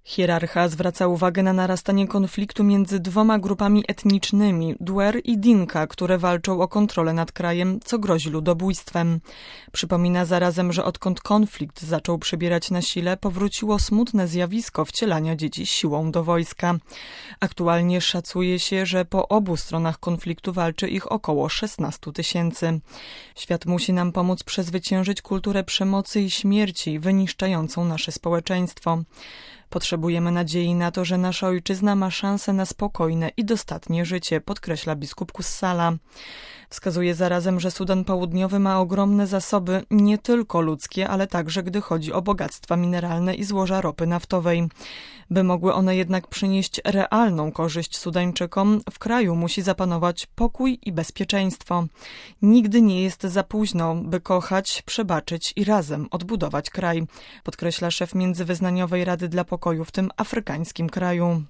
Hierarcha zwraca uwagę na narastanie konfliktu między dwoma grupami etnicznymi, Duer i Dinka, które walczą o kontrolę nad krajem, co grozi ludobójstwem. Przypomina zarazem, że odkąd konflikt zaczął przybierać na sile, powróciło smutne zjawisko wcielania dzieci siłą do wojska. Aktualnie szacuje się, że po obu stronach konfliktu walczy ich około 16 000. Świat musi nam pomóc przezwyciężyć kulturę przemocy i śmierci wyniszczającą nasze społeczeństwo. Potrzebujemy nadziei na to, że nasza ojczyzna ma szansę na spokojne i dostatnie życie, podkreśla biskup Kussala. Wskazuje zarazem, że Sudan Południowy ma ogromne zasoby, nie tylko ludzkie, ale także gdy chodzi o bogactwa mineralne i złoża ropy naftowej. By mogły one jednak przynieść realną korzyść Sudańczykom, w kraju musi zapanować pokój i bezpieczeństwo. Nigdy nie jest za późno, by kochać, przebaczyć i razem odbudować kraj, podkreśla szef Międzywyznaniowej Rady dla Pokoju w tym afrykańskim kraju.